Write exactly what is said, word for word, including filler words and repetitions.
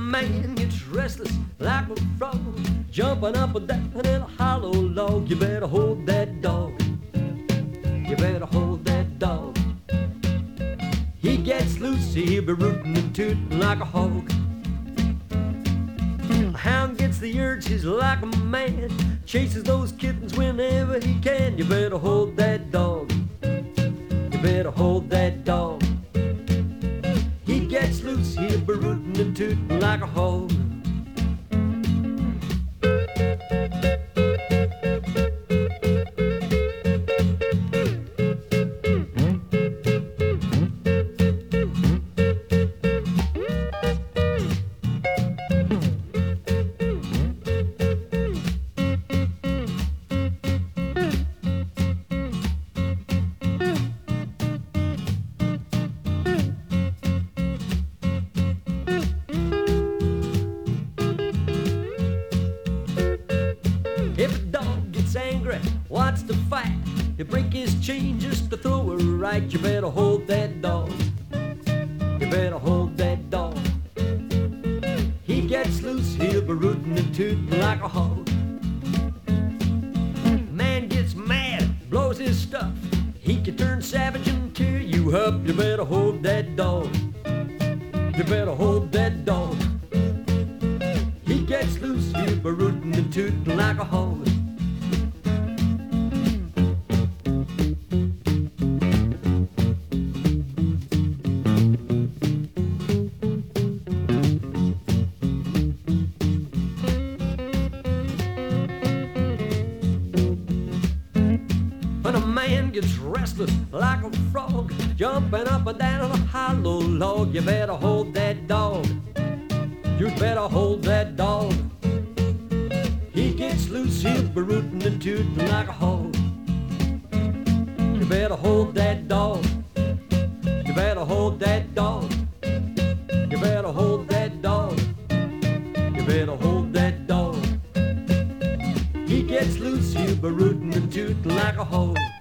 man gets restless like a frog, jumping up and down in a hollow log. You better hold that dog. You better hold that dog. He gets loose, he'll be rooting and tooting like a hog. A hound gets the urge, he's like a man, chases those kittens whenever he can. You better hold that dog. You better hold that dog. He gets loose, he'll be rooting and tooting like a hog. If a dog gets angry, wants to fight, he'll break his chain just to throw her right. You better hold that dog. You better hold that dog. He gets loose, he'll be rooting and tooting like a hog. Man gets mad, blows his stuff, he can turn savage and tear you up. You better hold that dog. You better hold that dog. He gets loose, he'll be rooting and tooting like a hog. When a man gets restless like a frog, jumping up and down on a hollow log, you better hold that dog. You better hold that dog. He gets loose, he'll be rooting and tooting like a hog. You better hold that dog. You better hold that dog. You better hold that dog. You better hold that dog. He gets loose, he'll be rooting and tooting like a hog.